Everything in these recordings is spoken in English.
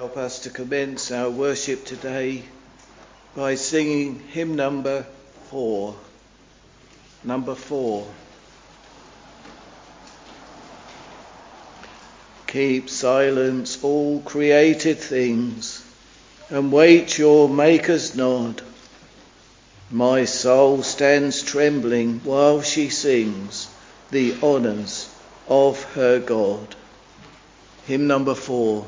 help us to commence our worship today by singing hymn number 4. Number 4. Keep silence, all created things, and wait your Maker's nod. My soul stands trembling while she sings the honours of her God. Hymn number 4.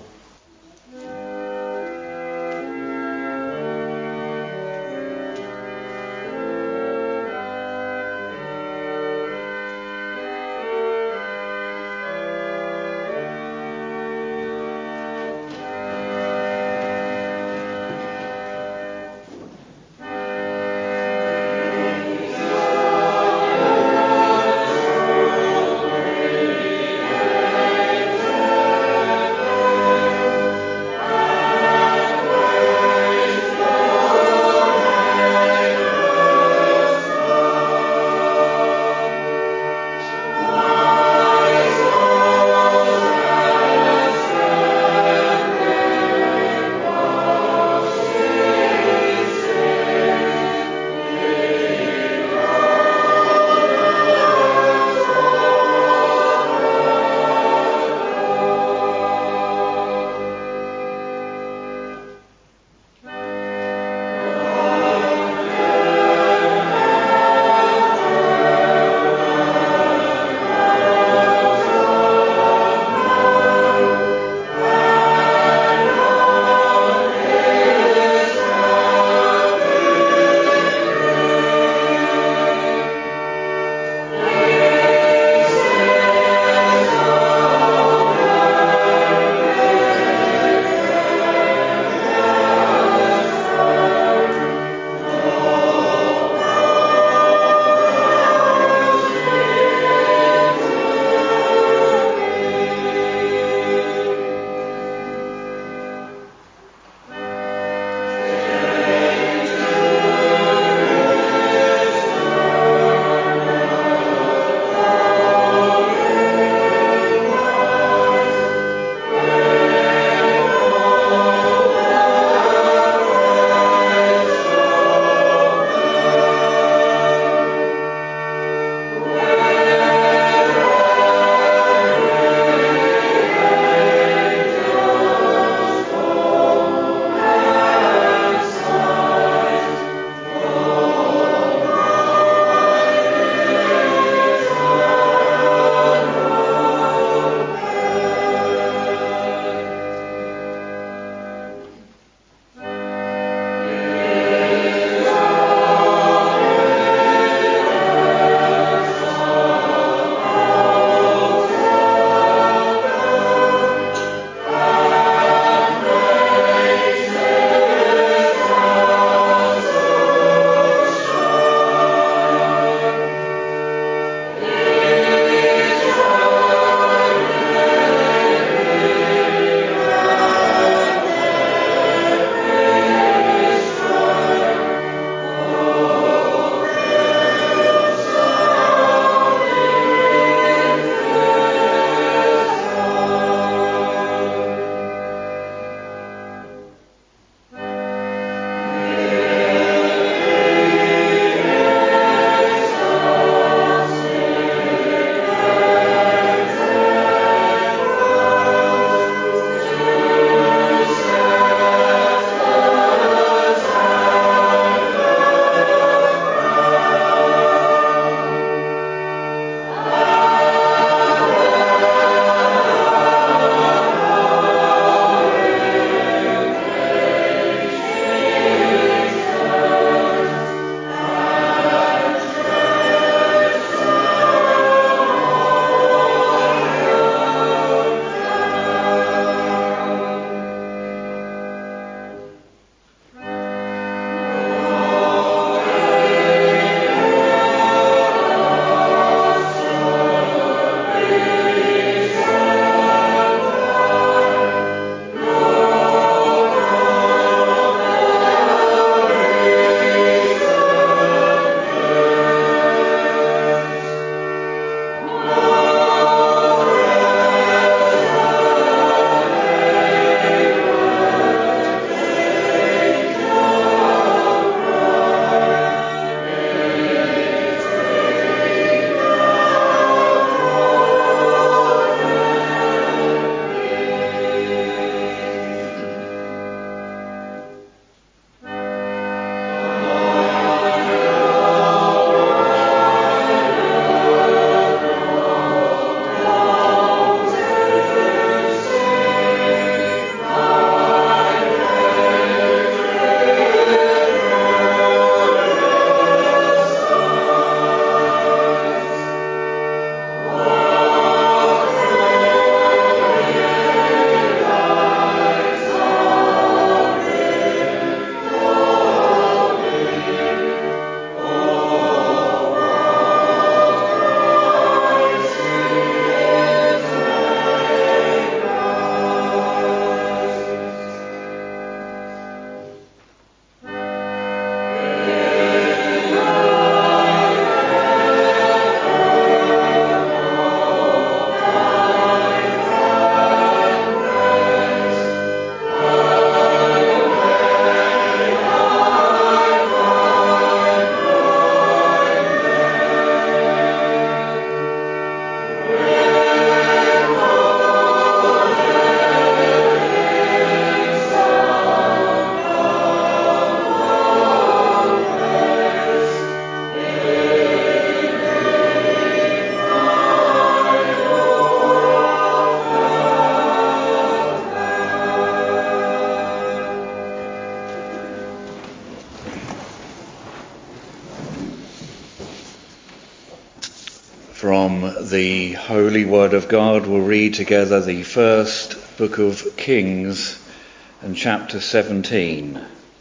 From the Holy Word of God, we'll read together the first book of Kings and chapter 17.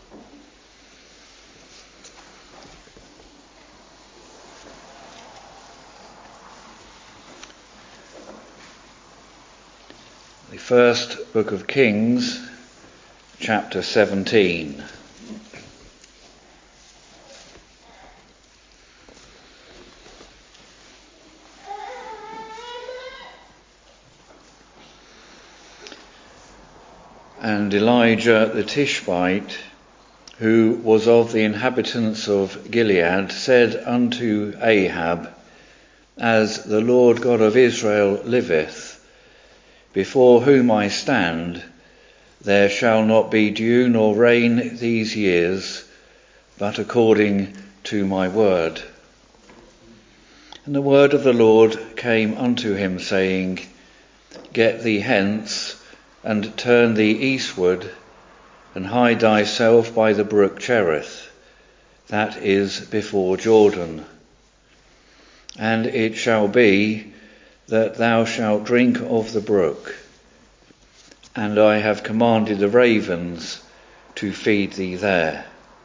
The first book of Kings, chapter 17. And Elijah the Tishbite, who was of the inhabitants of Gilead, said unto Ahab, As the Lord God of Israel liveth, before whom I stand, there shall not be dew nor rain these years, but according to my word. And the word of the Lord came unto him, saying, Get thee hence, and turn thee eastward, and hide thyself by the brook Cherith, that is before Jordan. And it shall be that thou shalt drink of the brook, and I have commanded the ravens to feed thee there.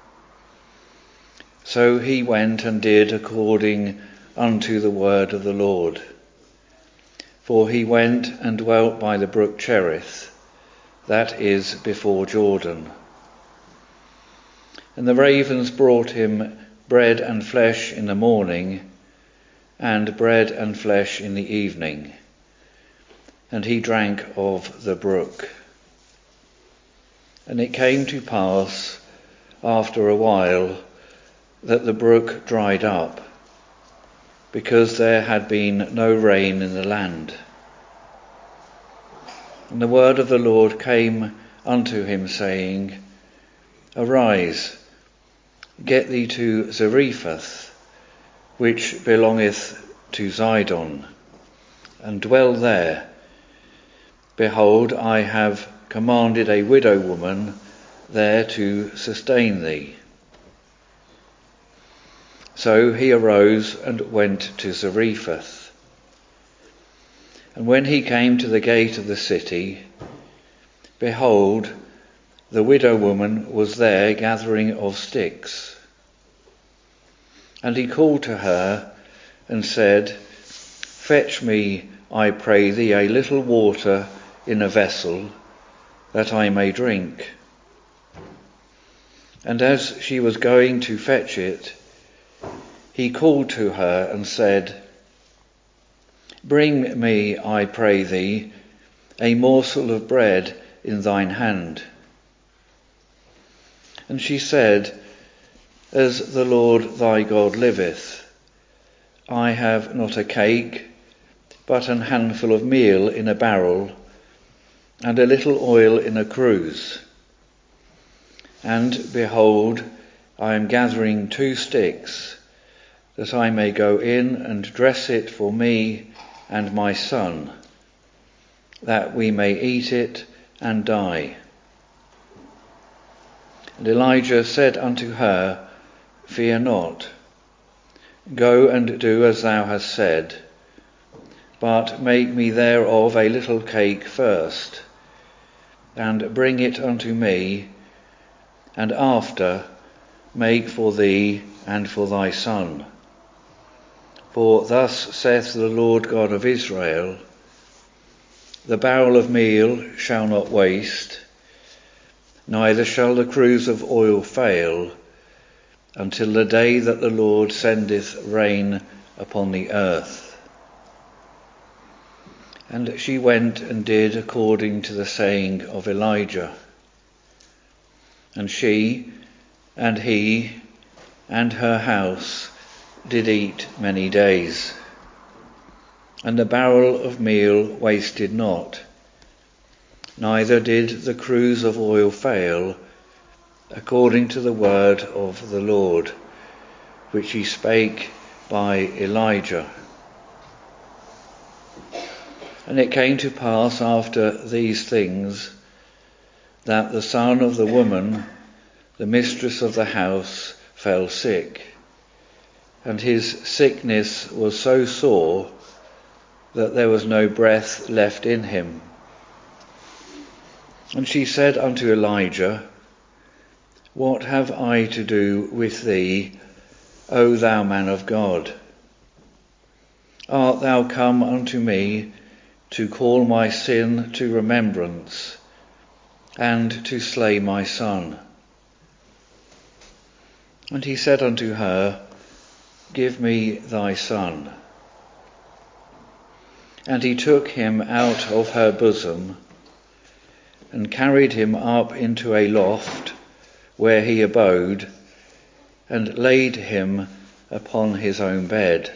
So he went and did according unto the word of the Lord. For he went and dwelt by the brook Cherith, that is before Jordan. And the ravens brought him bread and flesh in the morning, and bread and flesh in the evening, and he drank of the brook. And it came to pass after a while that the brook dried up, because there had been no rain in the land. And the word of the Lord came unto him, saying, Arise, get thee to Zarephath, which belongeth to Zidon, and dwell there. Behold, I have commanded a widow woman there to sustain thee. So he arose and went to Zarephath. And when he came to the gate of the city, behold, the widow woman was there gathering of sticks. And he called to her and said, Fetch me, I pray thee, a little water in a vessel, that I may drink. And as she was going to fetch it, he called to her and said, Bring me, I pray thee, a morsel of bread in thine hand. And she said, As the Lord thy God liveth, I have not a cake, but an handful of meal in a barrel, and a little oil in a cruse. And behold, I am gathering 2 sticks, that I may go in and dress it for me and my son, that we may eat it and die. And Elijah said unto her, Fear not, go and do as thou hast said, but make me thereof a little cake first, and bring it unto me, and after make for thee and for thy son. For thus saith the Lord God of Israel, The barrel of meal shall not waste, neither shall the cruse of oil fail, until the day that the Lord sendeth rain upon the earth. And she went and did according to the saying of Elijah. And she, and he, and her house did eat many days. And the barrel of meal wasted not, neither did the cruse of oil fail, according to the word of the Lord, which he spake by Elijah. And it came to pass after these things, that the son of the woman, the mistress of the house, fell sick, and his sickness was so sore that there was no breath left in him. And she said unto Elijah, What have I to do with thee, O thou man of God? Art thou come unto me to call my sin to remembrance, and to slay my son? And he said unto her, Give me thy son. And he took him out of her bosom, and carried him up into a loft, where he abode, and laid him upon his own bed.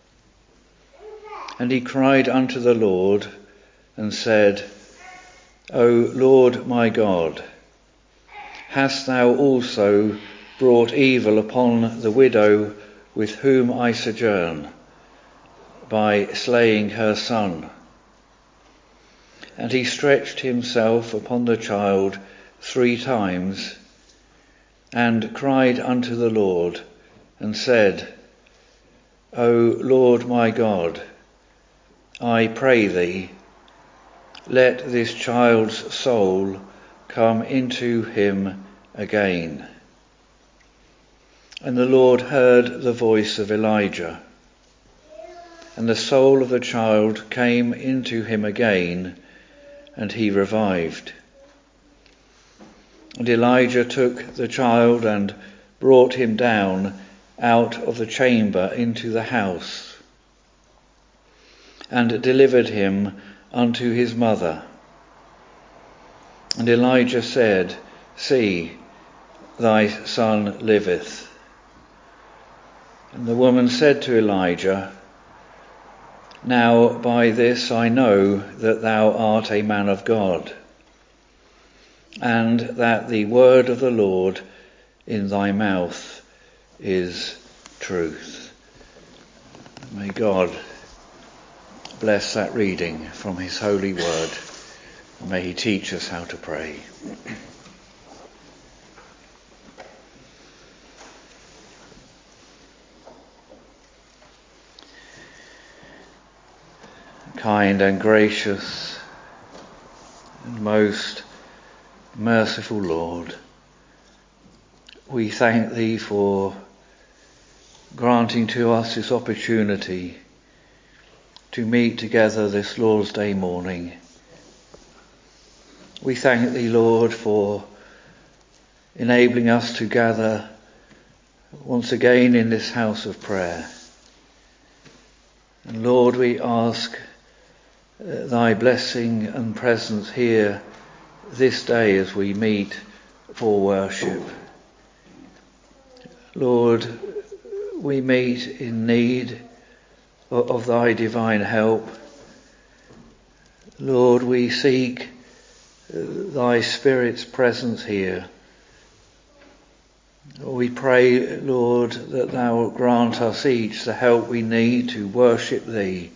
And he cried unto the Lord, and said, O Lord my God, hast thou also brought evil upon the widow with whom I sojourn, by slaying her son? And he stretched himself upon the child 3 times, and cried unto the Lord, and said, O Lord my God, I pray thee, let this child's soul come into him again. And the Lord heard the voice of Elijah, and the soul of the child came into him again, and he revived. And Elijah took the child and brought him down out of the chamber into the house, and delivered him unto his mother. And Elijah said, See, thy son liveth. And the woman said to Elijah, Now by this I know that thou art a man of God, and that the word of the Lord in thy mouth is truth. May God bless that reading from his holy word. May he teach us how to pray. Kind and gracious and most merciful Lord, we thank thee for granting to us this opportunity to meet together this Lord's Day morning. We thank thee, Lord, for enabling us to gather once again in this house of prayer. And Lord, we ask thy blessing and presence here this day as we meet for worship. Lord, we meet in need of thy divine help. Lord, we seek thy Spirit's presence here. We pray, Lord, that thou wilt grant us each the help we need to worship thee.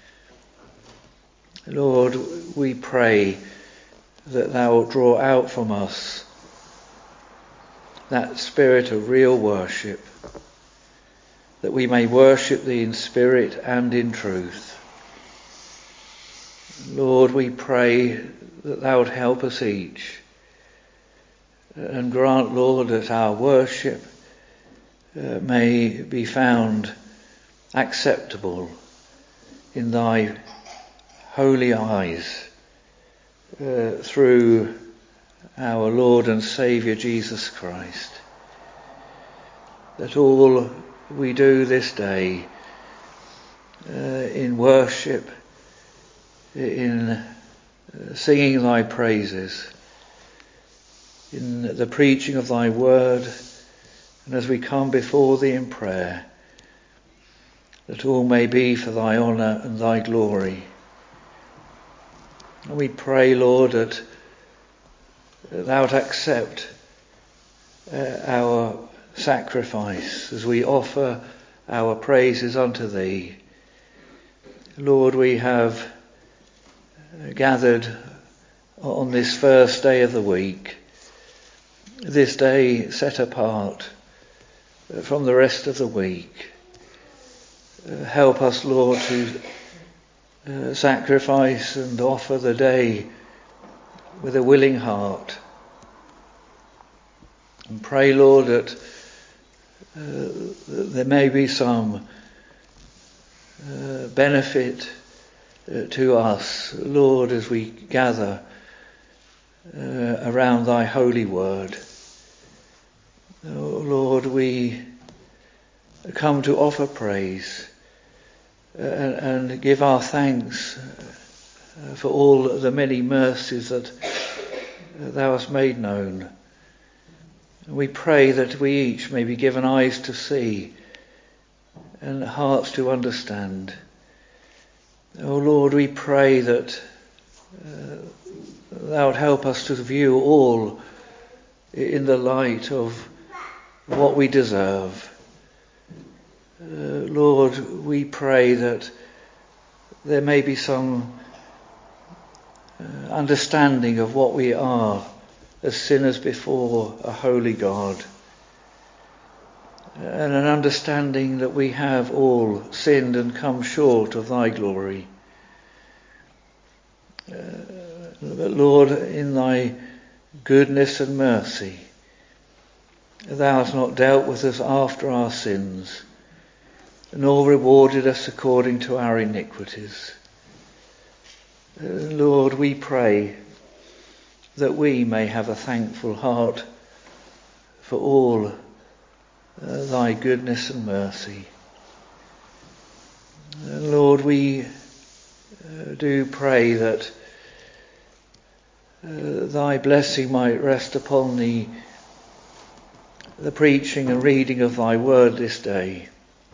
Lord, we pray that thou wilt draw out from us that spirit of real worship, that we may worship thee in spirit and in truth. Lord, we pray that thou wilt help us each, and grant, Lord, that our worship may be found acceptable in thy holy eyes through our Lord and Saviour Jesus Christ. That all we do this day in worship, in singing thy praises, in the preaching of thy word, and as we come before thee in prayer, that all may be for thy honour and thy glory. And we pray, Lord, that thou wilt accept our sacrifice as we offer our praises unto thee. Lord, we have gathered on this first day of the week, this day set apart from the rest of the week. Help us, Lord, to sacrifice and offer the day with a willing heart. And pray, Lord, that there may be some benefit to us, Lord, as we gather around thy holy word. Oh, Lord, we come to offer praise and give our thanks for all the many mercies that thou hast made known. We pray that we each may be given eyes to see and hearts to understand. Oh Lord, we pray that thou would help us to view all in the light of what we deserve. Lord, we pray that there may be some understanding of what we are as sinners before a holy God, and an understanding that we have all sinned and come short of thy glory. But Lord, in thy goodness and mercy, thou hast not dealt with us after our sins, nor rewarded us according to our iniquities. Lord, we pray that we may have a thankful heart for all thy goodness and mercy. Lord, we do pray that thy blessing might rest upon the preaching and reading of thy word this day.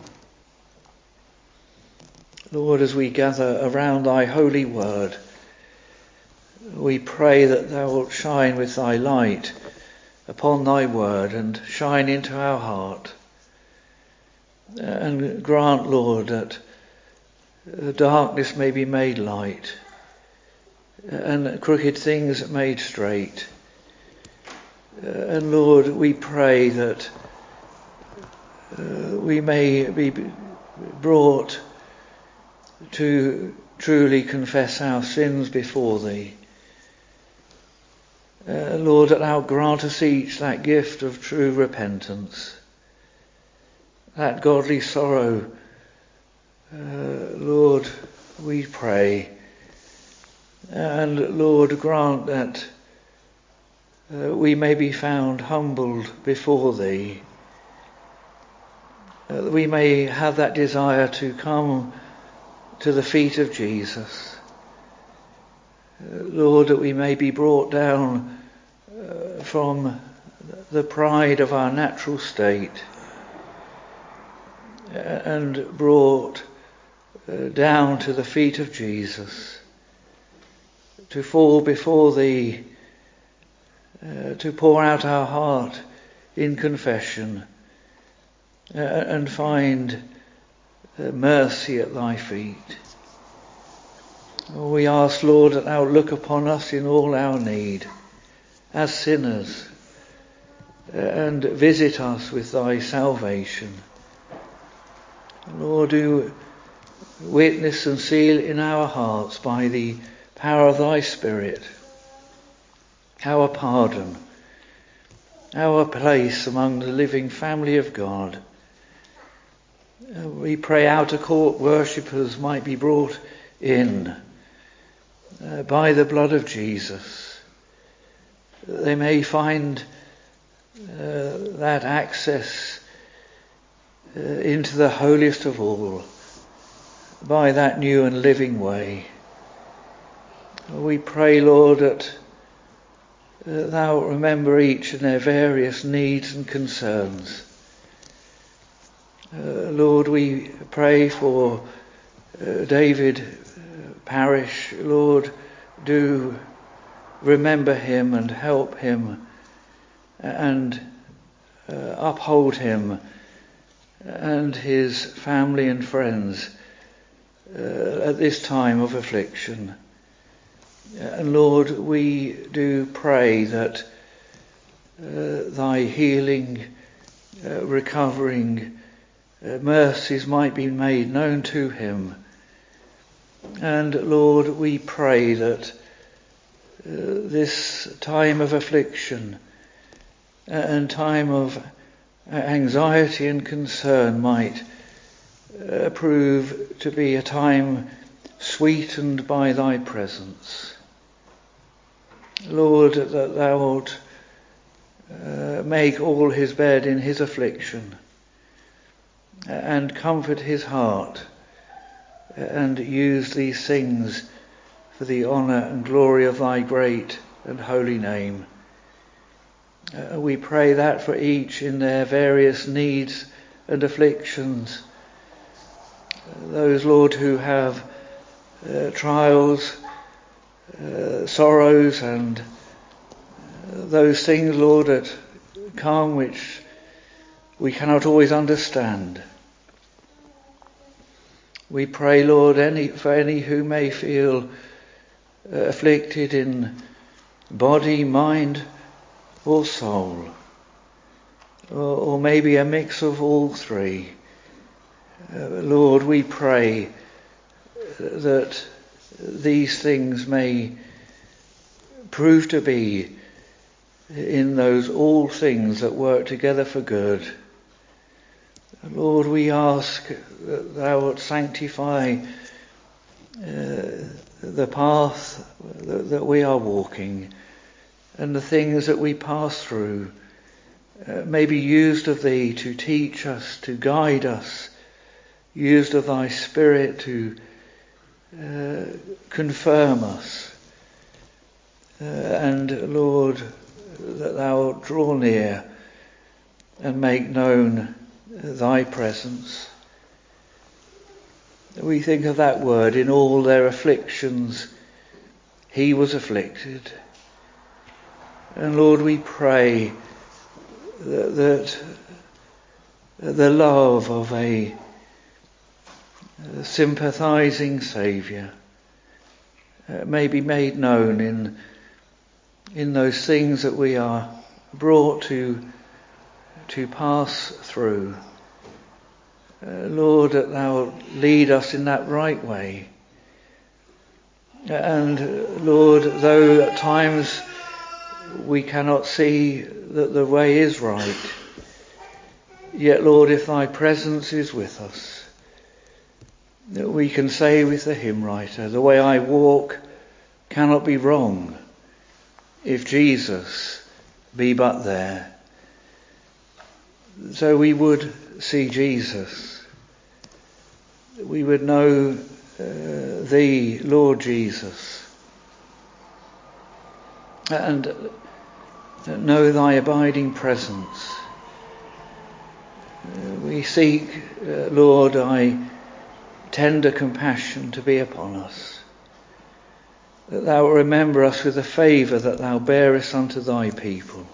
Lord, as we gather around thy holy word, we pray that thou wilt shine with thy light upon thy word and shine into our heart. And grant, Lord, that the darkness may be made light and crooked things made straight. And Lord, we pray that we may be brought to truly confess our sins before thee. Lord, that thou grant us each that gift of true repentance, that godly sorrow. Lord, we pray. And Lord, grant that we may be found humbled before thee, that we may have that desire to come to the feet of Jesus. Lord, that we may be brought down from the pride of our natural state and brought down to the feet of Jesus, to fall before thee, to pour out our heart in confession and find mercy at thy feet. We ask, Lord, that thou look upon us in all our need as sinners and visit us with thy salvation. Lord, do witness and seal in our hearts by the power of thy Spirit our pardon, our place among the living family of God. We pray outer court worshippers might be brought in by the blood of Jesus. They may find that access into the holiest of all by that new and living way. We pray, Lord, that thou remember each and their various needs and concerns. Lord, we pray for David Parish. Lord, do remember him and help him and uphold him and his family and friends at this time of affliction. And Lord, we do pray that thy healing, recovering mercies might be made known to him, And Lord, we pray that this time of affliction and time of anxiety and concern might prove to be a time sweetened by thy presence. Lord, that thou wilt make all his bed in his affliction and comfort his heart and use these things for the honour and glory of thy great and holy name. We pray that for each in their various needs and afflictions. Those, Lord, who have trials, sorrows, and those things, Lord, that come which we cannot always understand. We pray, Lord, for any who may feel afflicted in body, mind, or soul, or maybe a mix of all three. Lord, we pray that these things may prove to be in those all things that work together for good. Lord, we ask that thou wilt sanctify the path that we are walking, and the things that we pass through may be used of thee to teach us, to guide us, used of thy Spirit to confirm us. And Lord, that thou wilt draw near and make known thy presence. We think of that word, in all their afflictions he was afflicted. And Lord, we pray that the love of a sympathising Saviour may be made known in those things that we are brought to pass through. Lord, that thou lead us in that right way. And Lord, though at times we cannot see that the way is right, yet Lord, if thy presence is with us, that we can say with the hymn writer, the way I walk cannot be wrong if Jesus be but there. So we would see Jesus. We would know thee, Lord Jesus, and know thy abiding presence. We seek, Lord, thy tender compassion to be upon us, that thou remember us with the favour that thou bearest unto thy people,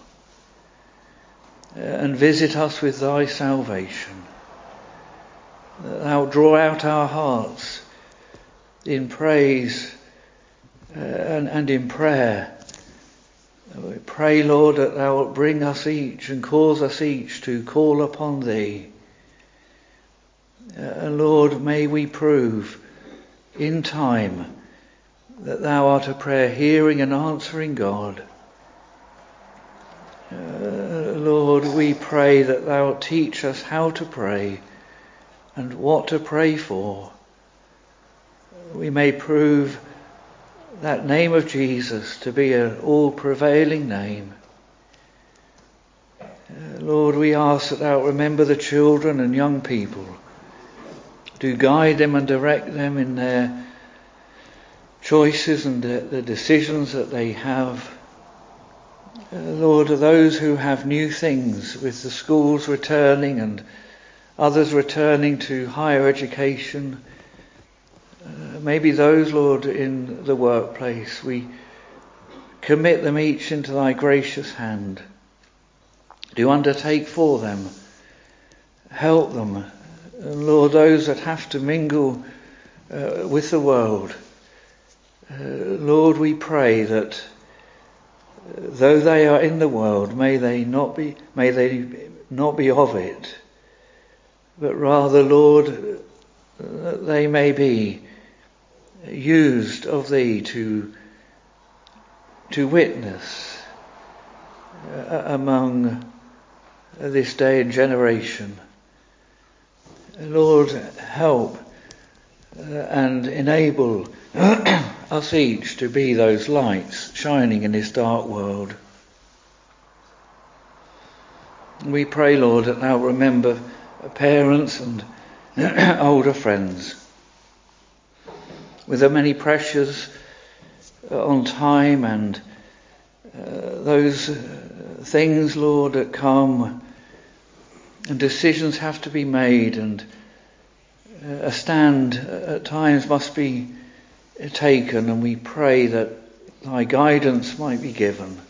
and visit us with thy salvation, that thou draw out our hearts in praise and in prayer. We pray, Lord, that thou wilt bring us each and cause us each to call upon thee. And Lord, may we prove in time that thou art a prayer hearing and answering God. Lord, we pray that thou wilt teach us how to pray and what to pray for. We may prove that name of Jesus to be an all-prevailing name. Lord, we ask that thou wilt remember the children and young people, to guide them and direct them in their choices and the decisions that they have. Lord, those who have new things with the schools returning and others returning to higher education, maybe those, Lord, in the workplace, we commit them each into thy gracious hand. Do undertake for them, help them. And Lord, those that have to mingle with the world, Lord, we pray that though they are in the world, may they not be of it, but rather, Lord, that they may be used of thee to witness among this day and generation. Lord, help and enable us each to be those lights shining in this dark world. We pray, Lord, that thou remember parents and older friends with the many pressures on time and those things, Lord, that come and decisions have to be made, and a stand at times must be taken, and we pray that thy guidance might be given.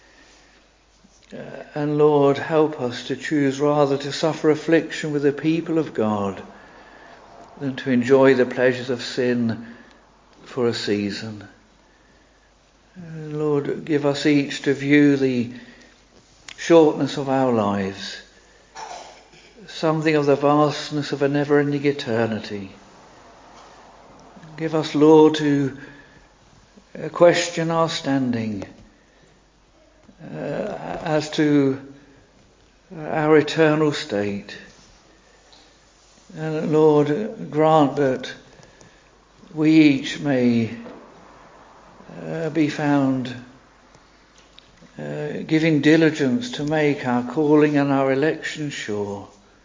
And Lord, help us to choose rather to suffer affliction with the people of God than to enjoy the pleasures of sin for a season. Lord, give us each to view the shortness of our lives, something of the vastness of a never-ending eternity. Give us, Lord, to question our standing as to our eternal state. And Lord, grant that we each may be found giving diligence to make our calling and our election sure.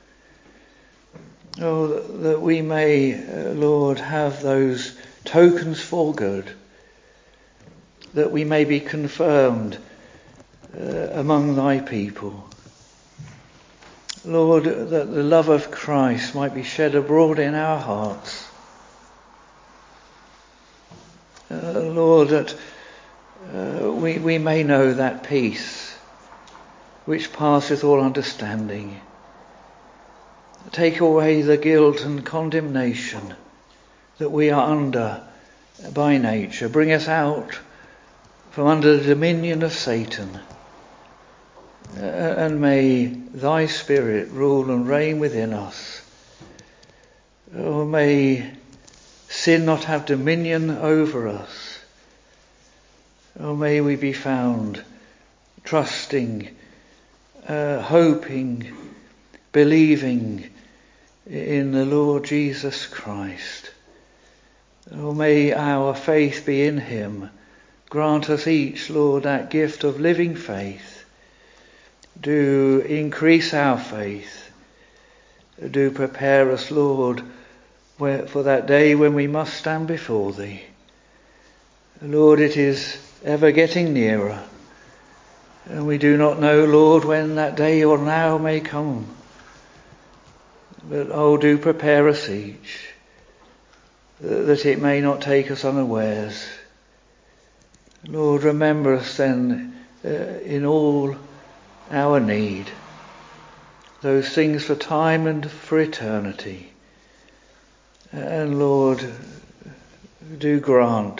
Oh, that we may, Lord, have those tokens for good, that we may be confirmed among thy people. Lord, that the love of Christ might be shed abroad in our hearts. Lord, that we may know that peace which passeth all understanding. Take away the guilt and condemnation that we are under by nature. Bring us out from under the dominion of Satan. And may thy Spirit rule and reign within us. Oh, may sin not have dominion over us. Oh, may we be found trusting, hoping, believing in the Lord Jesus Christ. Oh, may our faith be in him. Grant us each, Lord, that gift of living faith. Do increase our faith. Do prepare us, Lord, for that day when we must stand before thee. Lord, it is ever getting nearer, and we do not know, Lord, when that day or now may come. But, oh, do prepare us each, that it may not take us unawares. Lord, remember us then in all our need, those things for time and for eternity. And Lord, do grant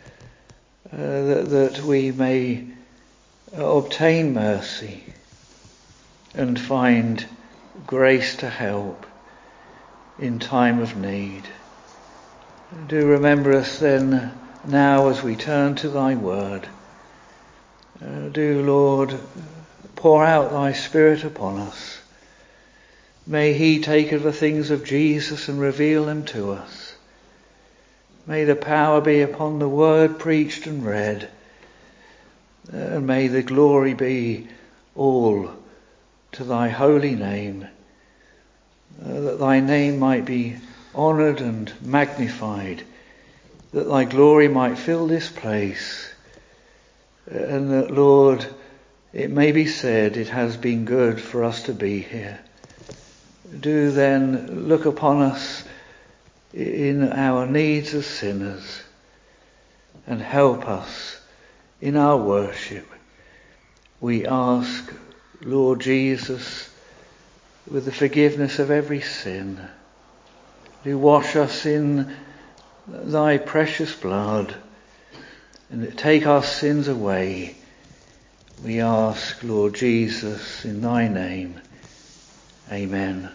that we may obtain mercy and find grace to help in time of need. Do remember us then now as we turn to thy word. Do, Lord, pour out thy Spirit upon us. May he take of the things of Jesus and reveal them to us. May the power be upon the word preached and read. And may the glory be all to thy holy name, that thy name might be honoured and magnified, that thy glory might fill this place, and that, Lord, it may be said it has been good for us to be here. Do then look upon us in our needs as sinners and help us in our worship. We ask, Lord Jesus, with the forgiveness of every sin, do wash us in thy precious blood and take our sins away. We ask, Lord Jesus, in thy name. Amen.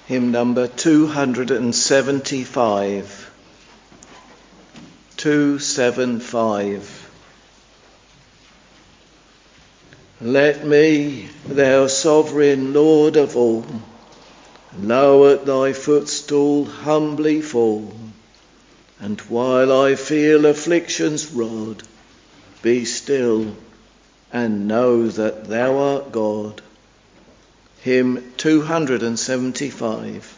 hymn number 275. 275. Let me, thou sovereign Lord of all, low at thy footstool humbly fall, and while I feel affliction's rod, be still and know that thou art God. Hymn 275.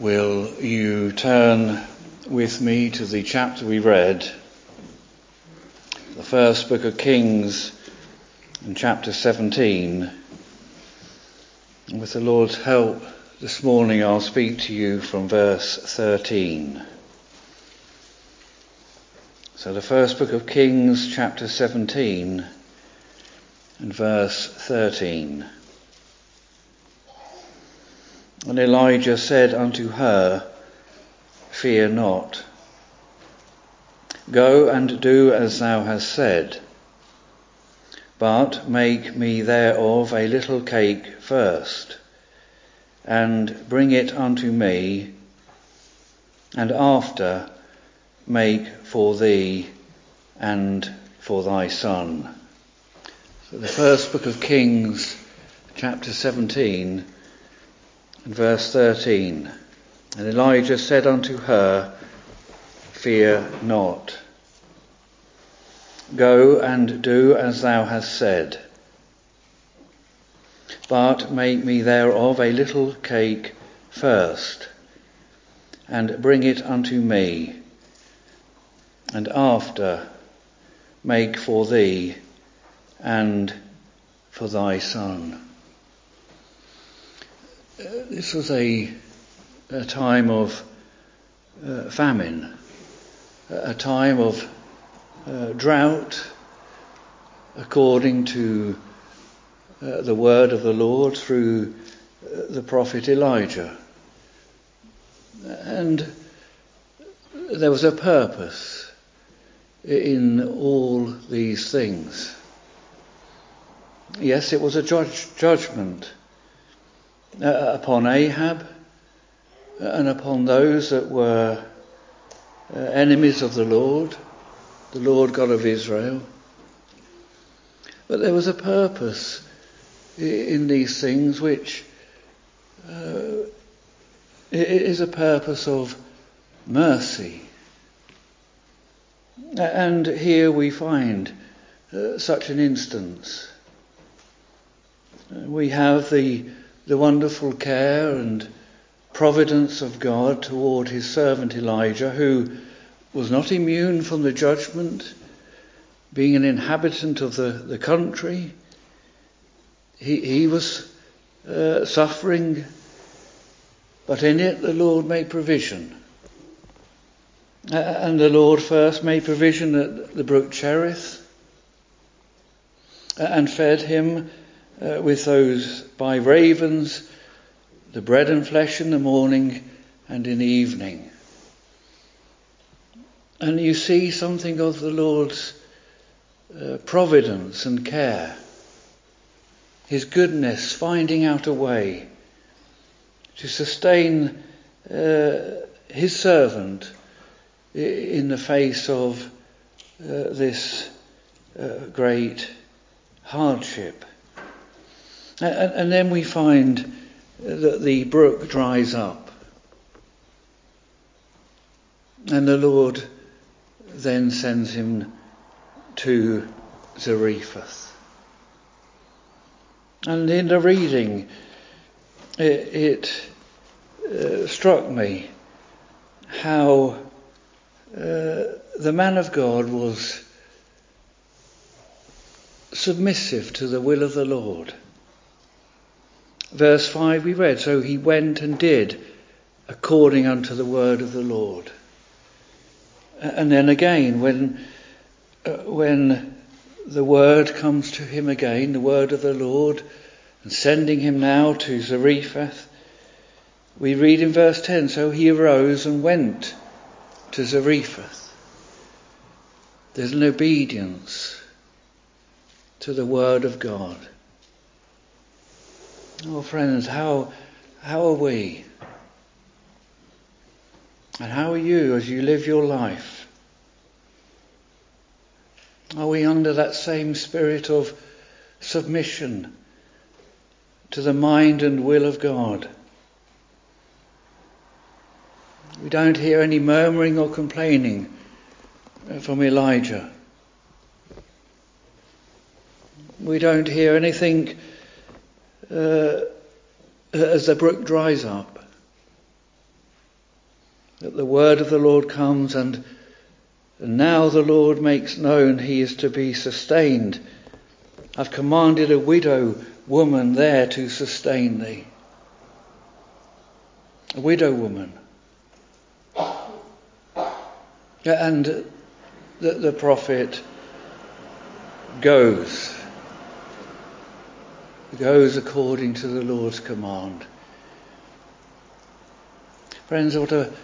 will you turn with me to the chapter we read, the first book of Kings, in chapter 17. And with the Lord's help this morning, I'll speak to you from verse 13. So the first book of Kings, chapter 17, and verse 13. And Elijah said unto her, Fear not. Go and do as thou hast said, but make me thereof a little cake first, and bring it unto me, and after make for thee and for thy son. So the first book of Kings, chapter 17, and verse 13. And Elijah said unto her, Fear not. Go and do as thou hast said, but make me thereof a little cake first, and bring it unto me, and after make for thee and for thy son. This was a time of famine, a time of drought, according to the word of the Lord through the prophet Elijah. And there was a purpose in all these things. Yes, it was a judgment upon Ahab and upon those that were enemies of the Lord God of Israel. But there was a purpose in these things which is a purpose of mercy. And here we find such an instance. We have the wonderful care and providence of God toward his servant Elijah, who was not immune from the judgment, being an inhabitant of the country. He was suffering, but in it the Lord made provision. And the Lord first made provision at the brook Cherith, and fed him with those by ravens, the bread and flesh in the morning and in the evening. And you see something of the Lord's providence and care, his goodness, finding out a way to sustain his servant in the face of this great hardship. And then we find that the brook dries up. And the Lord then sends him to Zarephath. And in the reading, it struck me how the man of God was submissive to the will of the Lord. Verse 5 we read, so he went and did according unto the word of the Lord. And then again, when the word comes to him again, the word of the Lord, and sending him now to Zarephath, we read in verse 10, so he arose and went to Zarephath. There's an obedience to the word of God. Oh friends, how are we? And how are you as you live your life? Are we under that same spirit of submission to the mind and will of God? We don't hear any murmuring or complaining from Elijah. We don't hear anything as the brook dries up. that the word of the Lord comes, and now the Lord makes known he is to be sustained. I've commanded a widow woman there to sustain thee. A widow woman. And the prophet goes according to the Lord's command. Friends, what a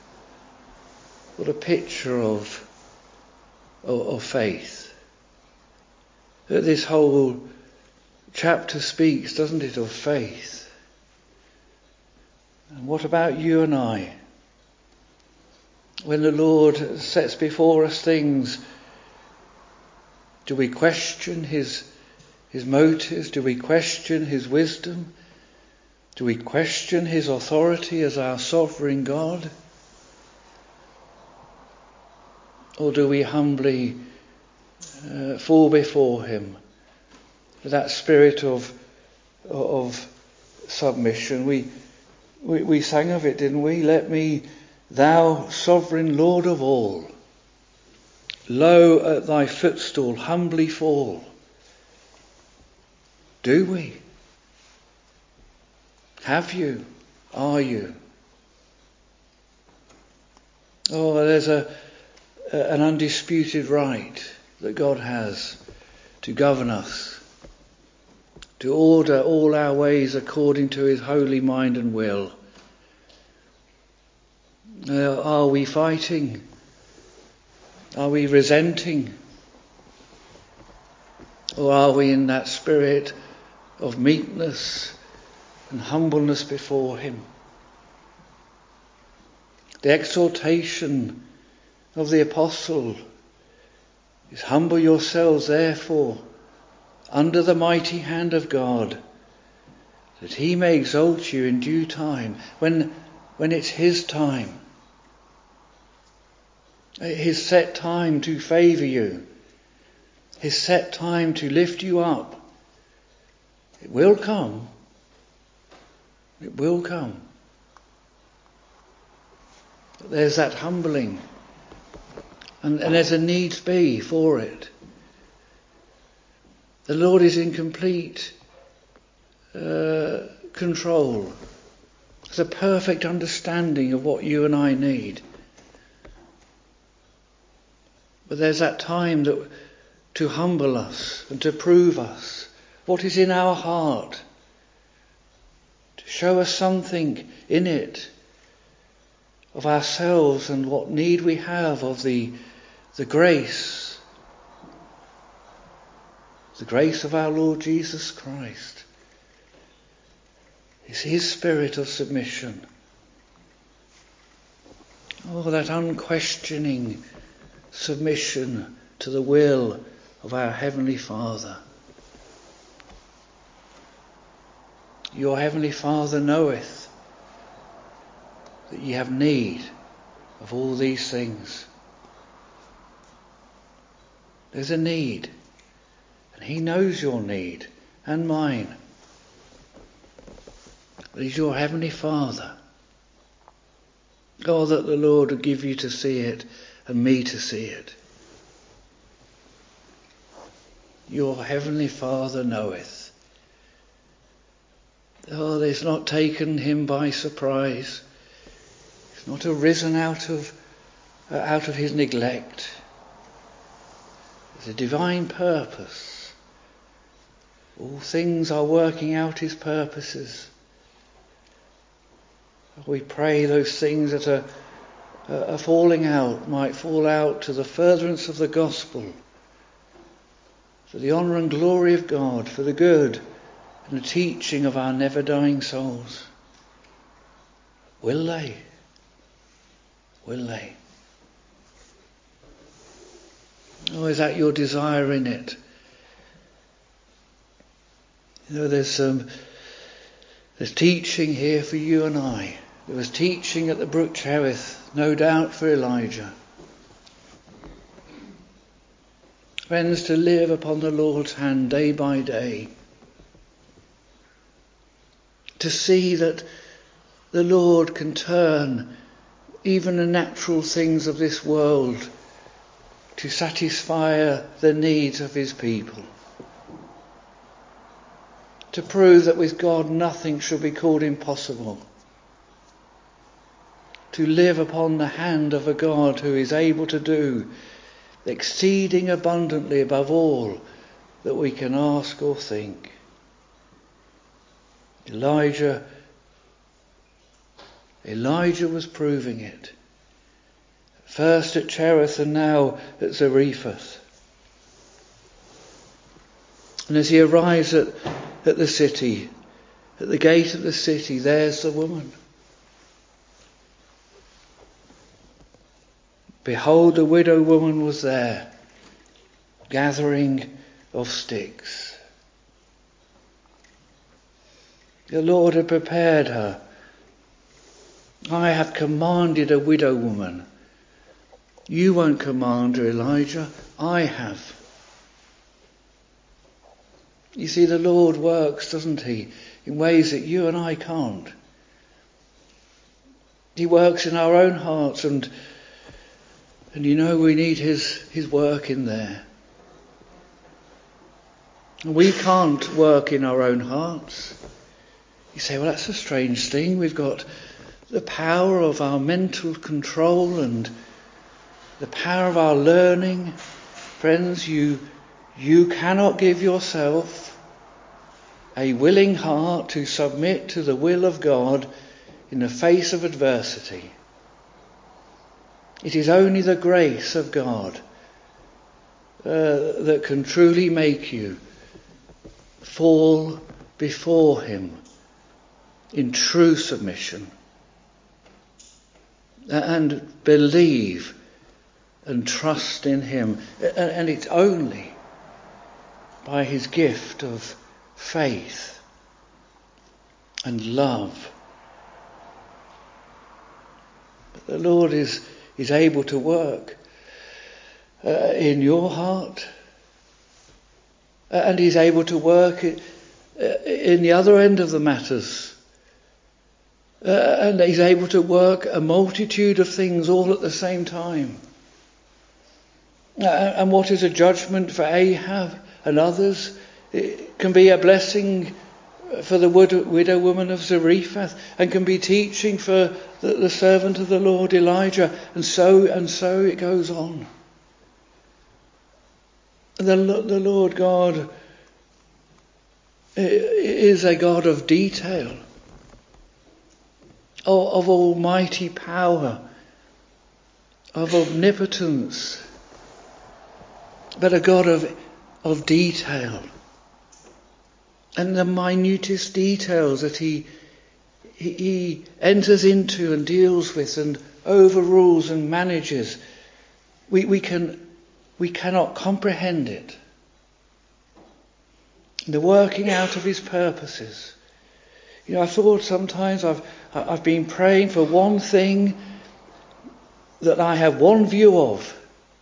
picture of faith. This whole chapter speaks, doesn't it, of faith. And what about you and I? When the Lord sets before us things, do we question his motives? Do we question his wisdom? Do we question his authority as our sovereign God? Or do we humbly fall before him with that spirit of submission? We sang of it, didn't we? Let me, thou sovereign Lord of all, low at thy footstool humbly fall. Do we? Have you? Are you? Oh, there's an undisputed right that God has to govern us, to order all our ways according to his holy mind and will. Are we fighting? Are we resenting? Or are we in that spirit of meekness and humbleness before him? The exhortation of the apostle is, humble yourselves therefore under the mighty hand of God, that he may exalt you in due time, when it's his time, his set time to favour you, his set time to lift you up. It will come. It will come. But there's that humbling, and there's a needs be for it. The Lord is in complete control. There's a perfect understanding of what you and I need. But there's that time to humble us and to prove us what is in our heart, to show us something in it of ourselves and what need we have of the grace of our Lord Jesus Christ. It's his spirit of submission. Oh, that unquestioning submission to the will of our Heavenly Father. Your Heavenly Father knoweth that ye have need of all these things. There's a need, and he knows your need and mine. But he's your Heavenly Father. Oh, that the Lord would give you to see it and me to see it. Your Heavenly Father knoweth. Oh, it's not taken him by surprise. It's not arisen out of his neglect. There's a divine purpose. All things are working out his purposes. We pray those things that are falling out might fall out to the furtherance of the gospel, for the honour and glory of God, for the good and the teaching of our never-dying souls. Will they? Will they? Oh, is that your desire in it? You know, there's teaching here for you and I. There was teaching at the brook Cherith, no doubt for Elijah. Friends, to live upon the Lord's hand day by day. To see that the Lord can turn even the natural things of this world to satisfy the needs of his people. To prove that with God nothing shall be called impossible. To live upon the hand of a God who is able to do exceeding abundantly above all that we can ask or think. Elijah was proving it. First at Cherith and now at Zarephath. And as he arrives at the city, at the gate of the city, there's the woman. Behold, the widow woman was there, gathering of sticks. The Lord had prepared her. I have commanded a widow woman. You won't command her, Elijah. I have. You see, the Lord works, doesn't he, in ways that you and I can't. He works in our own hearts, and you know we need his work in there. We can't work in our own hearts. You say, well, that's a strange thing. We've got the power of our mental control and the power of our learning. Friends, you cannot give yourself a willing heart to submit to the will of God in the face of adversity. It is only the grace of God that can truly make you fall before him in true submission and believe and trust in him. And it's only by his gift of faith and love. But the Lord is able to work in your heart, and he's able to work in the other end of the matters, and he's able to work a multitude of things all at the same time. And what is a judgment for Ahab and others, it can be a blessing for the widow woman of Zarephath, and can be teaching for the servant of the Lord Elijah, and so it goes on. The Lord God is a God of detail, of almighty power, of omnipotence, but a God of detail. And the minutest details that he enters into and deals with and overrules and manages, we cannot comprehend it. The working out of his purposes. You know, I thought sometimes I've been praying for one thing that I have one view of,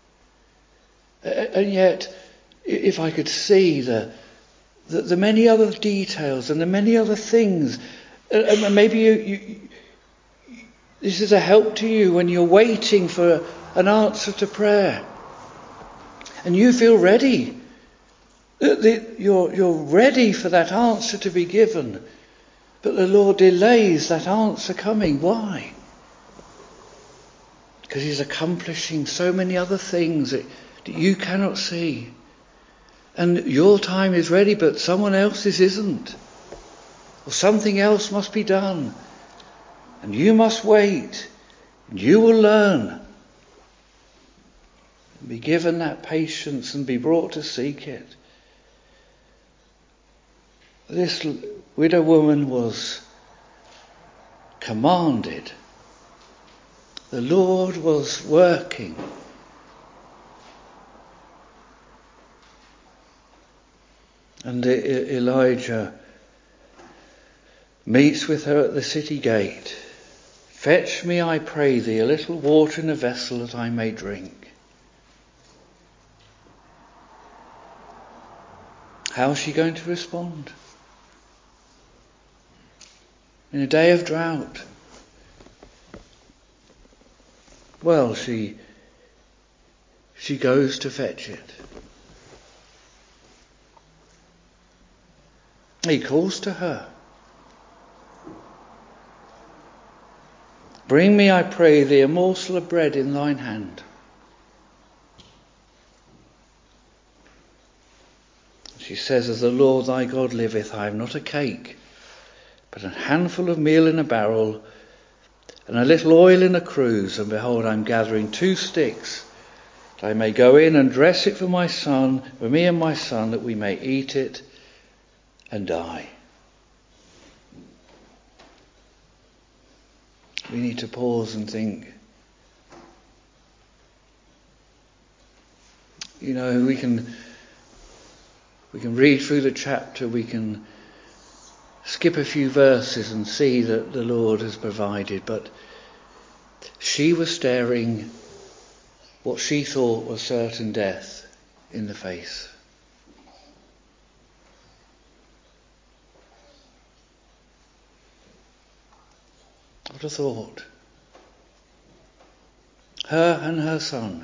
and yet if I could see the many other details and the many other things, and maybe this is a help to you when you're waiting for an answer to prayer, and you feel ready. You're ready for that answer to be given, but the Lord delays that answer coming. Why? Because he's accomplishing so many other things that you cannot see. And your time is ready, but someone else's isn't. Or something else must be done. And you must wait. And you will learn. And be given that patience and be brought to seek it. This widow woman was commanded. The Lord was working. And Elijah meets with her at the city gate. Fetch me, I pray thee, a little water in a vessel that I may drink. How is she going to respond? In a day of drought. Well, she goes to fetch it. He calls to her. Bring me, I pray thee, a morsel of bread in thine hand. She says, as the Lord thy God liveth, I have not a cake, but a handful of meal in a barrel, and a little oil in a cruse, and behold, I am gathering 2 sticks, that I may go in and dress it for my son, for me and my son, that we may eat it and die. We need to pause and think. You know, we can read through the chapter, we can skip a few verses and see that the Lord has provided, but she was staring what she thought was certain death in the face. What a thought. Her and her son.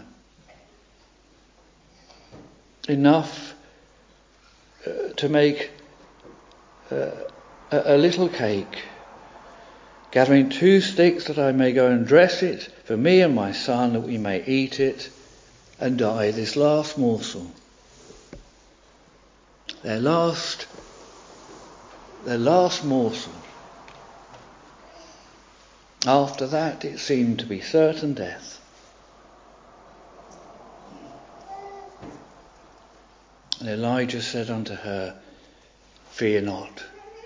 Enough to make a little cake, gathering 2 sticks that I may go and dress it for me and my son, that we may eat it and die. This last morsel. Their last morsel. After that, it seemed to be certain death. And Elijah said unto her, fear not.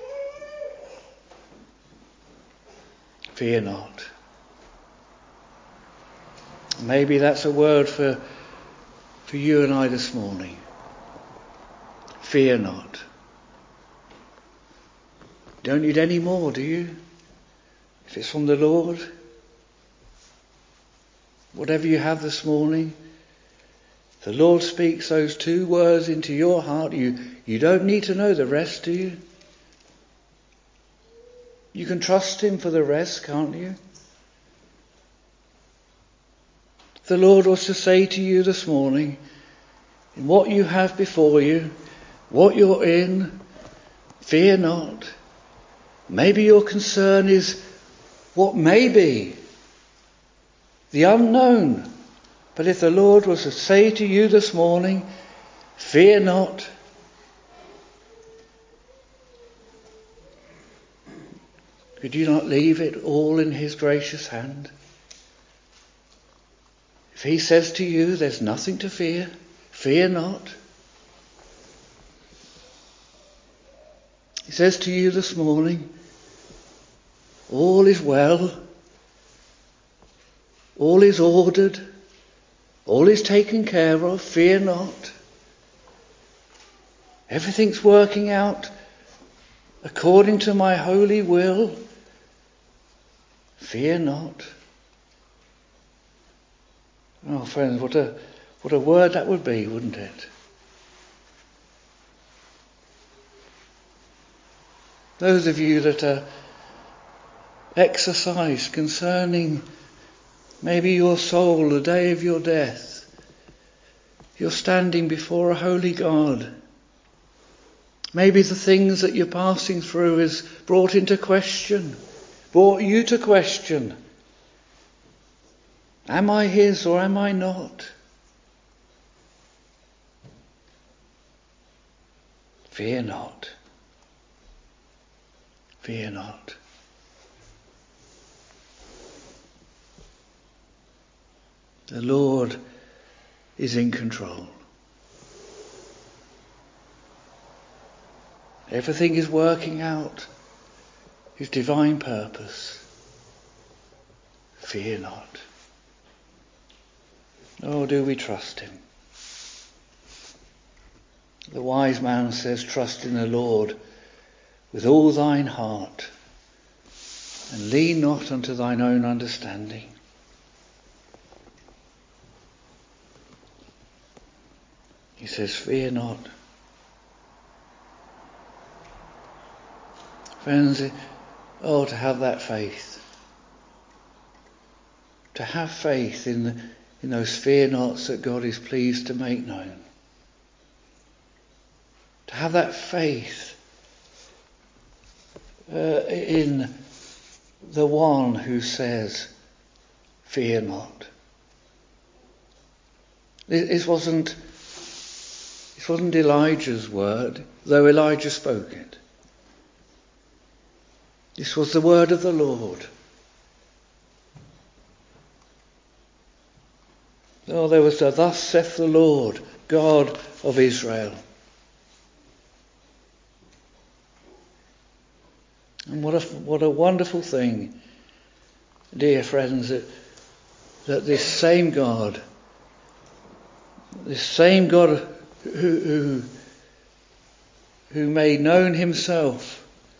Fear not. Maybe that's a word for you and I this morning. Fear not. Don't need any more, do you? If it's from the Lord, whatever you have this morning, the Lord speaks those 2 words into your heart. You don't need to know the rest, do you? You can trust him for the rest, can't you? The Lord was to say to you this morning, in what you have before you, what you're in, fear not. Maybe your concern is what may be, the unknown. But if the Lord was to say to you this morning, fear not, could you not leave it all in his gracious hand? If he says to you, there's nothing to fear, fear not. He says to you this morning, all is well, all is ordered, all is taken care of, fear not. Everything's working out according to my holy will, fear not. Oh, friends, what a word that would be, wouldn't it? Those of you that are exercised concerning maybe your soul, the day of your death, you're standing before a holy God. Maybe the things that you're passing through is brought you to question. Am I his or am I not? Fear not. Fear not. The Lord is in control. Everything is working out his divine purpose. Fear not. Oh, do we trust him? The wise man says, trust in the Lord with all thine heart, and lean not unto thine own understanding. He says, fear not. Friends, to have that faith. to have faith in those fear nots that God is pleased to make known. To have that faith in the one who says, fear not. This wasn't Elijah's word, though Elijah spoke it. This was the word of the Lord. Oh, there was a thus saith the Lord, God of Israel. And what a wonderful thing, dear friends, that this same God who made known himself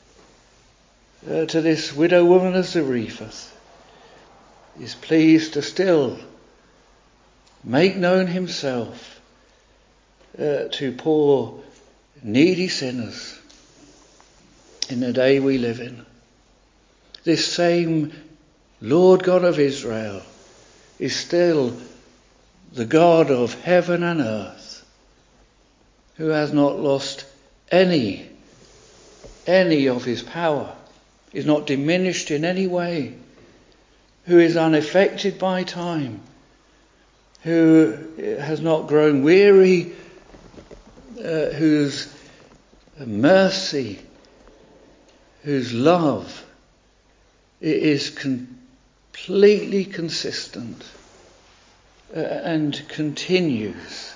to this widow woman of Zarephath, is pleased to still make known himself to poor needy sinners in the day we live in. This same Lord God of Israel is still the God of heaven and earth, who has not lost any of his power, is not diminished in any way, who is unaffected by time, who has not grown weary, whose mercy, whose love is completely consistent and continues.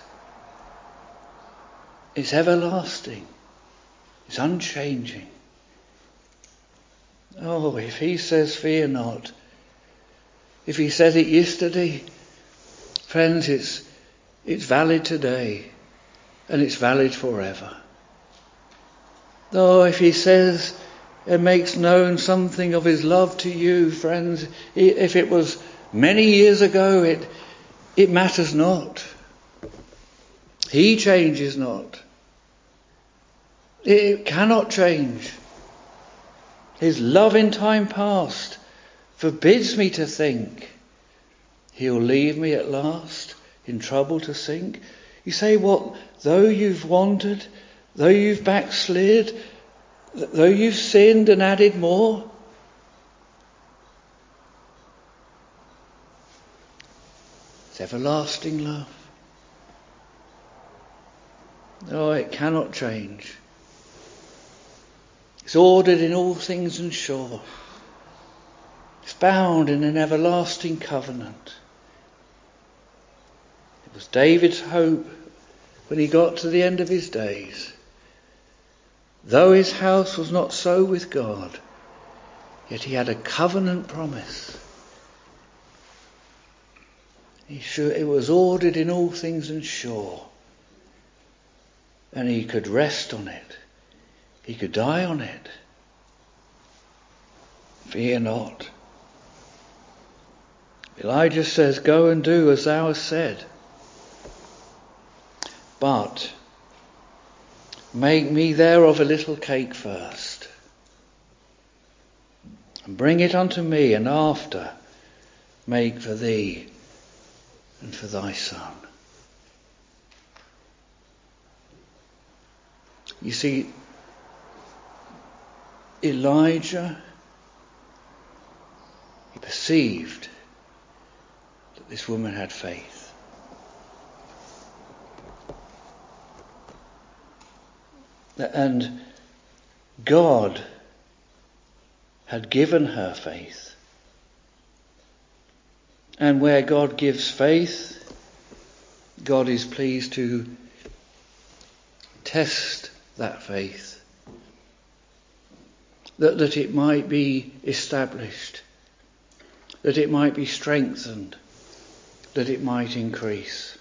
It's everlasting. It's unchanging. Oh, if he says fear not, if he said it yesterday, friends, it's valid today and it's valid forever. Oh, if he says and makes known something of his love to you, friends, if it was many years ago, it matters not. He changes not. It cannot change. His love in time past forbids me to think he'll leave me at last in trouble to sink. You say, what? Though you've wandered, though you've backslid, though you've sinned and added more, it's everlasting love. Oh, it cannot change. It's ordered in all things and sure. It's bound in an everlasting covenant. It was David's hope when he got to the end of his days. Though his house was not so with God, yet he had a covenant promise. It was ordered in all things and sure. And he could rest on it. He could die on it. Fear not. Elijah says, go and do as thou hast said. But make me thereof a little cake first, and bring it unto me, and after make for thee and for thy son. You see, Elijah, he perceived that this woman had faith. And God had given her faith. And where God gives faith, God is pleased to test that faith, that it might be established, that it might be strengthened, that it might increase.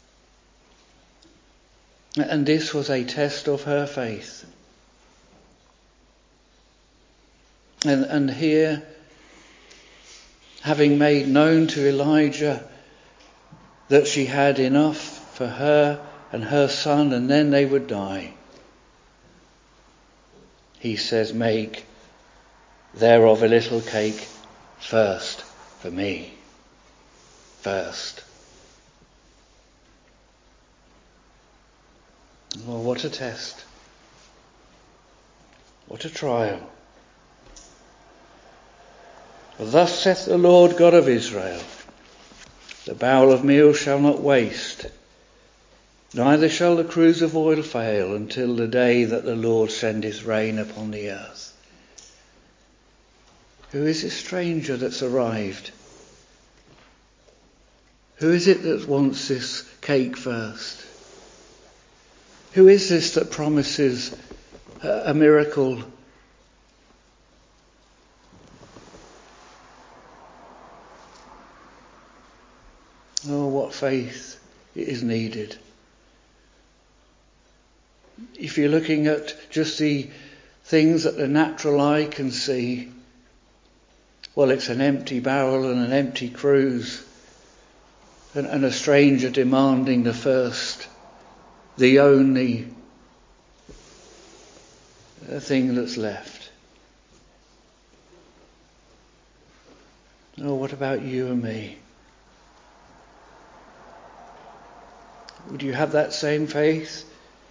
And this was a test of her faith. And here, having made known to Elijah that she had enough for her and her son, and then they would die, he says, make thereof a little cake first for me. first. Oh, what a test. What a trial. For thus saith the Lord God of Israel, the barrel of meal shall not waste, neither shall the cruse of oil fail until the day that the Lord sendeth rain upon the earth. Who is this stranger that's arrived? Who is it that wants this cake first? Who is this that promises a miracle? Oh, what faith is needed. If you're looking at just the things that the natural eye can see, well, it's an empty barrel and an empty cruse, and a stranger demanding the first, the only thing that's left. Oh, what about you and me? Would you have that same faith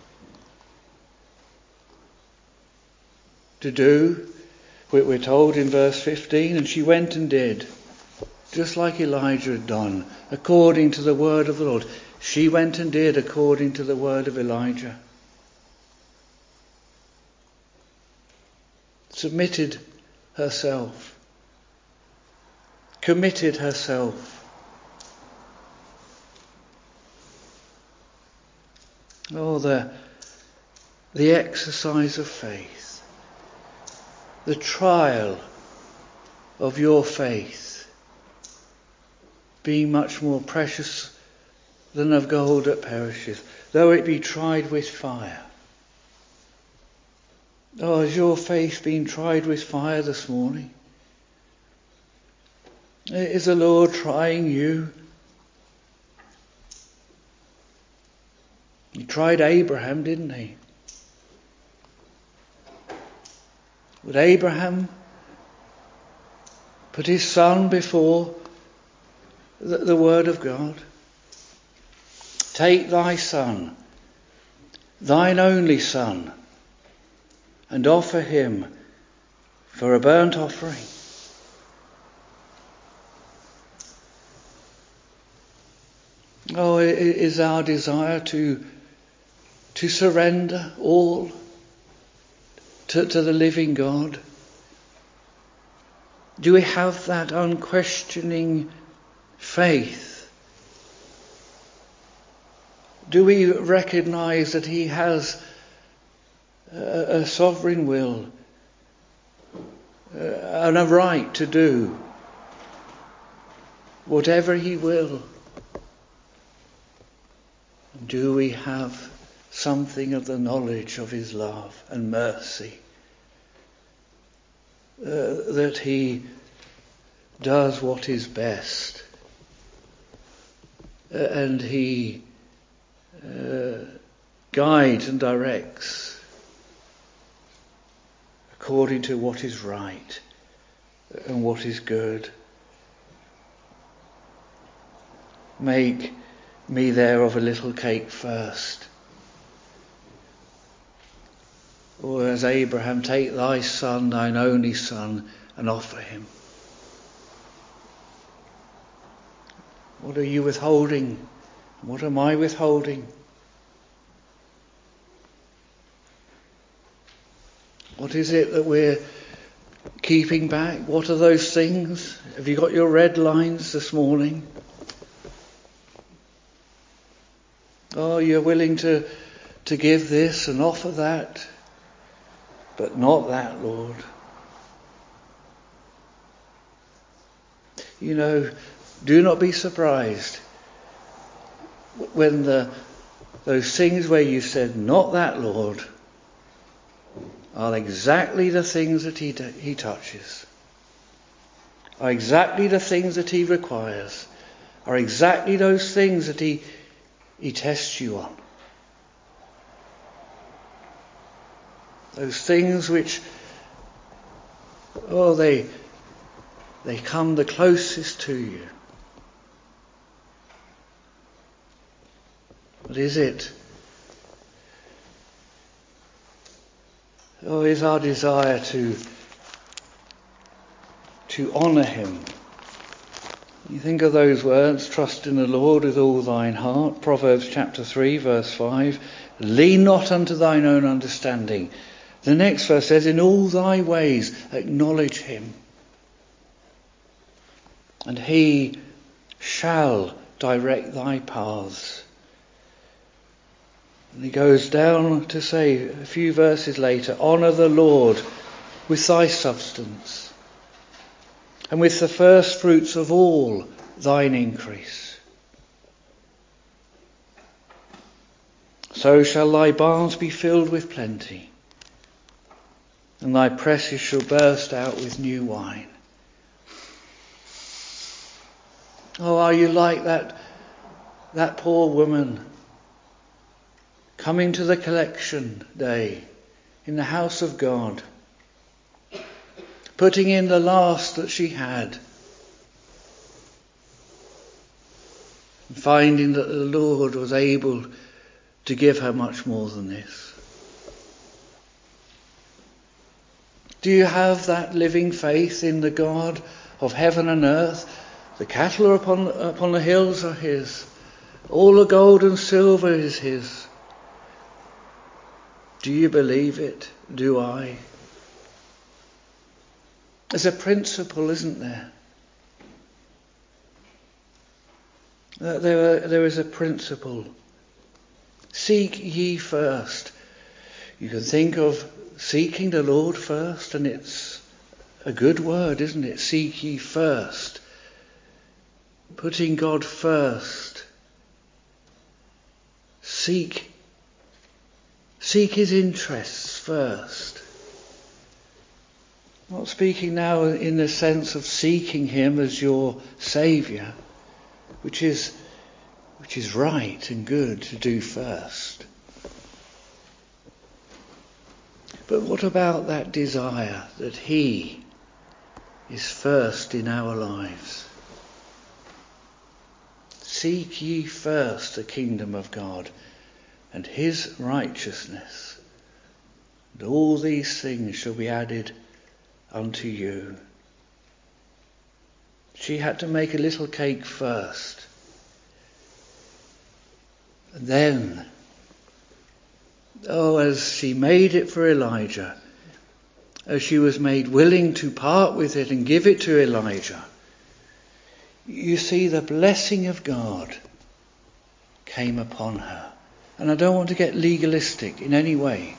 to do? We're told in verse 15, and she went and did, just like Elijah had done, according to the word of the Lord. She went and did according to the word of Elijah. Submitted herself. Committed herself. Oh, the exercise of faith. The trial of your faith being much more precious than of gold that perisheth, though it be tried with fire. Oh, has your faith been tried with fire this morning? Is the Lord trying you? He tried Abraham, didn't he? Would Abraham put his son before the word of God? Take thy son, thine only son, and offer him for a burnt offering. Oh, it is our desire to surrender all to the living God. Do we have that unquestioning faith? Do we recognise that he has a sovereign will and a right to do whatever he will? Do we have something of the knowledge of his love and mercy, that he does what is best, and he guides and directs according to what is right and what is good? Make me there of a little cake first. Or as Abraham, take thy son, thine only son, and offer him. What are you withholding? What am I withholding? What is it that we're keeping back? What are those things? Have you got your red lines this morning? Oh, you're willing to give this and offer that, but not that, Lord. You know, do not be surprised when those things where you said, not that, Lord, are exactly the things that he touches, are exactly the things that he requires, are exactly those things that he tests you on. Those things which, they come the closest to you. is it? Oh, is our desire to honour him? You think of those words, trust in the Lord with all thine heart, Proverbs chapter 3 verse 5, lean not unto thine own understanding. The next verse says, in all thy ways acknowledge him, and he shall direct thy paths. And he goes down to say a few verses later, honour the Lord with thy substance, and with the first fruits of all thine increase. So shall thy barns be filled with plenty, and thy presses shall burst out with new wine. Oh, are you like that poor woman coming to the collection day in the house of God, putting in the last that she had, and finding that the Lord was able to give her much more than this? Do you have that living faith in the God of heaven and earth? The cattle upon the hills are his. All the gold and silver is his. Do you believe it? Do I? There's a principle, isn't there? There is a principle. Seek ye first. You can think of seeking the Lord first, and it's a good word, isn't it? Seek ye first. Putting God first. Seek his interests first. I'm not speaking now in the sense of seeking him as your saviour, which is right and good to do first. But what about that desire that he is first in our lives? Seek ye first the kingdom of God and his righteousness, and all these things shall be added unto you. She had to make a little cake first. And then, as she made it for Elijah, as she was made willing to part with it and give it to Elijah, you see the blessing of God came upon her. And I don't want to get legalistic in any way.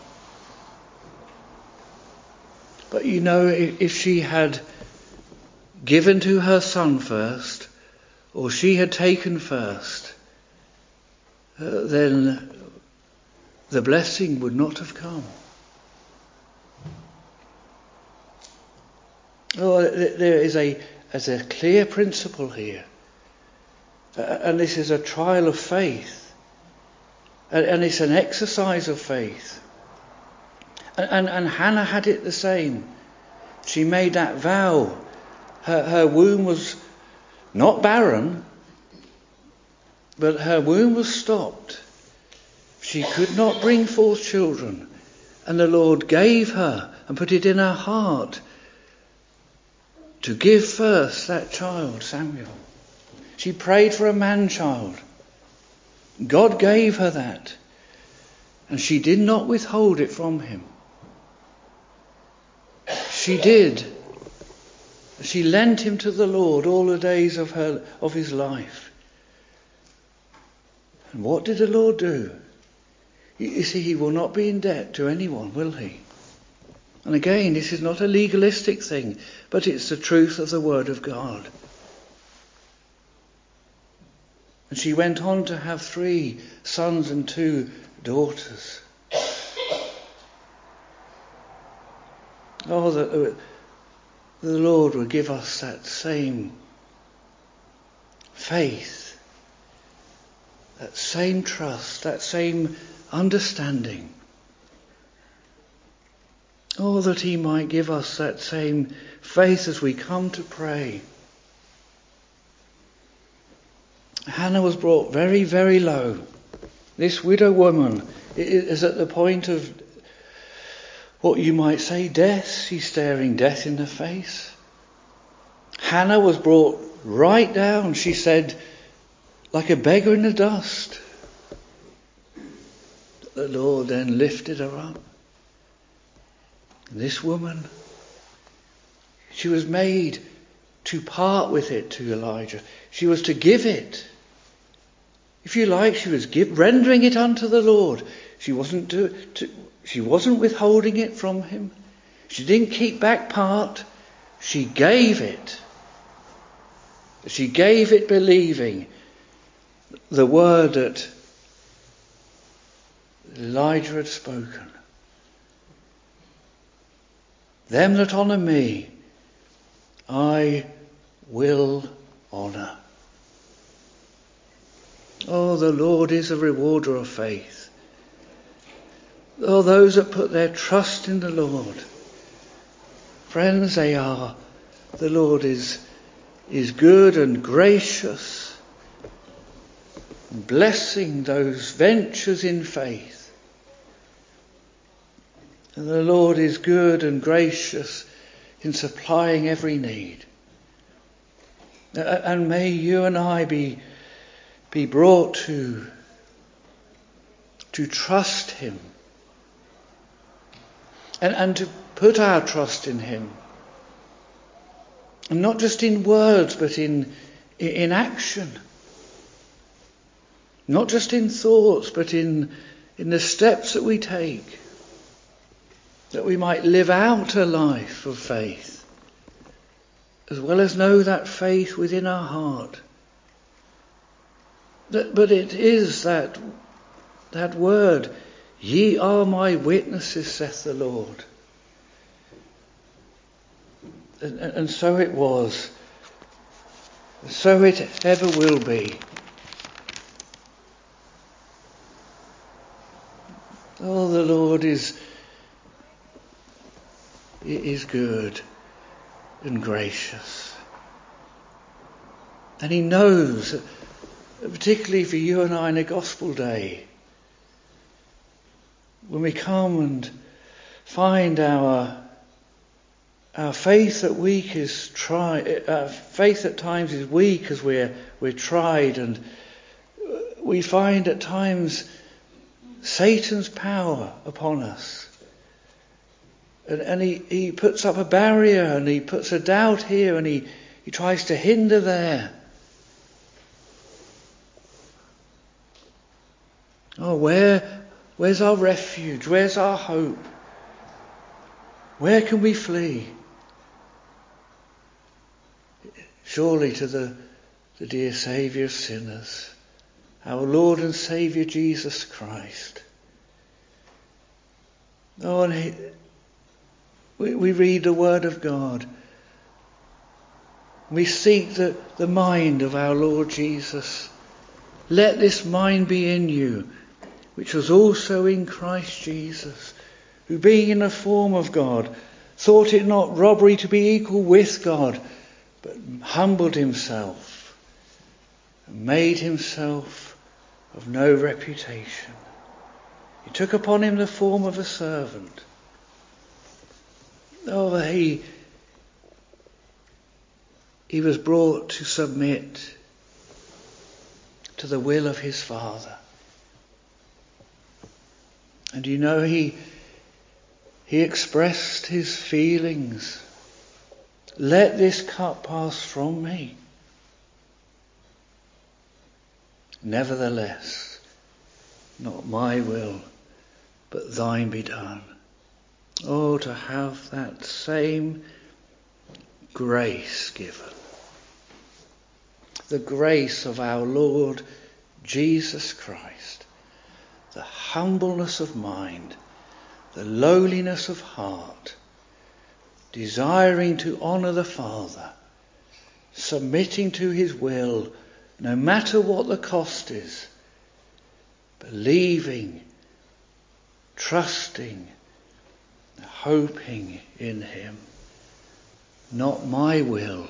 But if she had given to her son first, or she had taken first, then the blessing would not have come. There is a clear principle here. And this is a trial of faith. And it's an exercise of faith. And Hannah had it the same. She made that vow. Her womb was not barren, but her womb was stopped. She could not bring forth children. And the Lord gave her and put it in her heart to give first that child, Samuel. She prayed for a man-child. God gave her that. And she did not withhold it from him. She did. She lent him to the Lord all the days of his life. And what did the Lord do? You see, he will not be in debt to anyone, will he? And again, this is not a legalistic thing, but it's the truth of the Word of God. And she went on to have 3 sons and 2 daughters. Oh, that the Lord would give us that same faith, that same trust, that same understanding. Oh, that he might give us that same faith as we come to pray. Hannah was brought very, very low. This widow woman is at the point of what you might say death. She's staring death in the face. Hannah was brought right down, she said, like a beggar in the dust. The Lord then lifted her up. And this woman, she was made to part with it to Elijah. She was to give it. If you like, she was rendering it unto the Lord. She wasn't she wasn't withholding it from him. She didn't keep back part. She gave it. She gave it believing the word that Elijah had spoken. Them that honour me, I will honour. Oh, the Lord is a rewarder of faith. Oh, those that put their trust in the Lord, friends, the Lord is good and gracious, blessing those ventures in faith. And the Lord is good and gracious in supplying every need. And may you and I be brought to trust him and to put our trust in him. And not just in words, but in action. Not just in thoughts, but in the steps that we take, that we might live out a life of faith, as well as know that faith within our heart. But it is that word, ye are my witnesses, saith the Lord. And so it was. So it ever will be. Oh, the Lord is good and gracious. And he knows, particularly for you and I in a gospel day, when we come and find our faith at faith at times is weak as we're tried, and we find at times Satan's power upon us. And he puts up a barrier, and he puts a doubt here, and he tries to hinder there. Oh, where's our refuge? Where's our hope? Where can we flee? Surely to the dear Saviour of sinners, our Lord and Saviour Jesus Christ. Oh, and we read the Word of God. We seek the mind of our Lord Jesus. Let this mind be in you, which was also in Christ Jesus, who being in the form of God, thought it not robbery to be equal with God, but humbled himself, and made himself of no reputation. He took upon him the form of a servant. Oh, he was brought to submit to the will of his Father. And you know, he expressed his feelings. Let this cup pass from me. Nevertheless, not my will, but thine be done. Oh, to have that same grace given. The grace of our Lord Jesus Christ. The humbleness of mind, the lowliness of heart, desiring to honour the Father, submitting to his will, no matter what the cost is, believing, trusting, hoping in him. Not my will.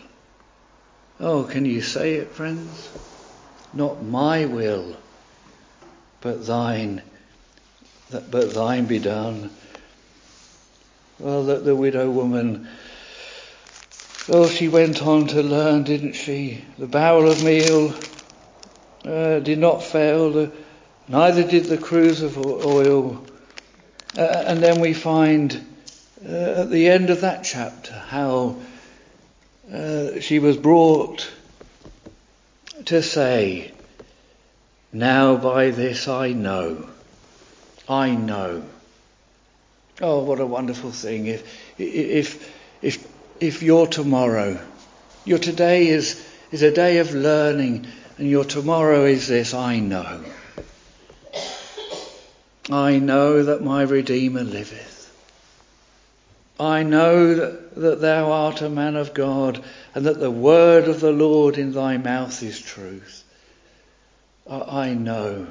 Oh, can you say it, friends? Not my will, but thine be done. Well, the widow woman, well, she went on to learn, didn't she? The barrel of meal did not fail, neither did the cruse of oil. And then we find at the end of that chapter how she was brought to say, now by this I know. Oh, what a wonderful thing! If your tomorrow, your today is a day of learning, and your tomorrow is this: I know that my Redeemer liveth. I know that thou art a man of God, and that the word of the Lord in thy mouth is truth. I know.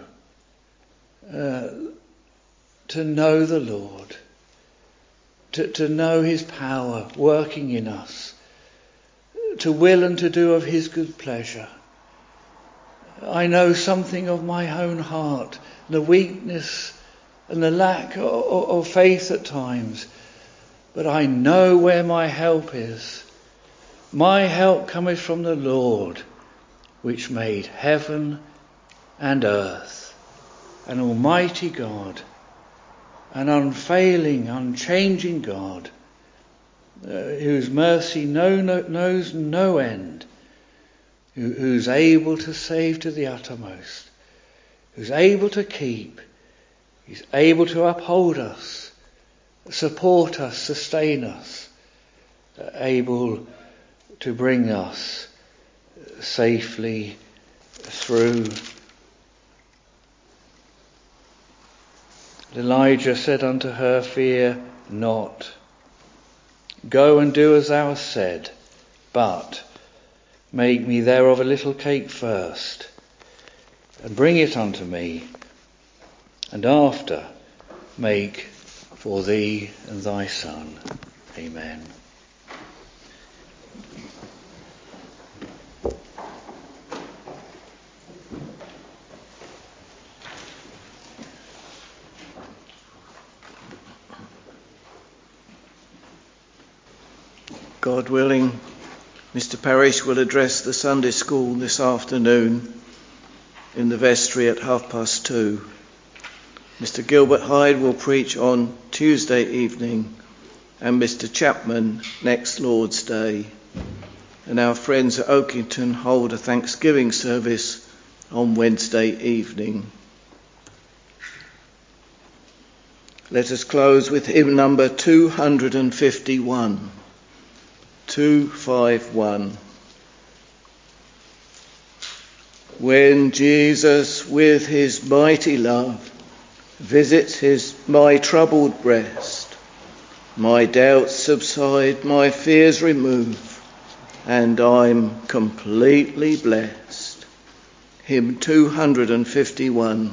To know the Lord, to know his power working in us, to will and to do of his good pleasure. I know something of my own heart, the weakness and the lack of faith at times, but I know where my help is. My help cometh from the Lord, which made heaven and earth, an almighty God, an unfailing, unchanging God, whose mercy knows no end, who's able to save to the uttermost, who's able to keep, he's able to uphold us, support us, sustain us, able to bring us safely through. Elijah said unto her, fear not. Go and do as thou hast said, but make me thereof a little cake first, and bring it unto me, and after make for thee and thy son. Amen. God willing, Mr. Parrish will address the Sunday school this afternoon in the vestry at 2:30. Mr. Gilbert Hyde will preach on Tuesday evening, and Mr. Chapman next Lord's Day. And our friends at Oakington hold a Thanksgiving service on Wednesday evening. Let us close with hymn number 251. 251. When Jesus with his mighty love visits my troubled breast, my doubts subside, my fears remove, and I'm completely blessed. Hymn 251.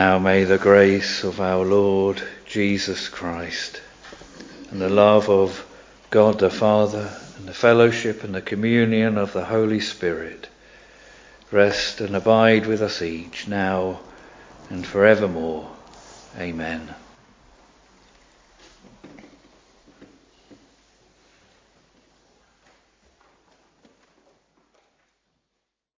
Now may the grace of our Lord Jesus Christ and the love of God the Father and the fellowship and the communion of the Holy Spirit rest and abide with us each now and forevermore. Amen.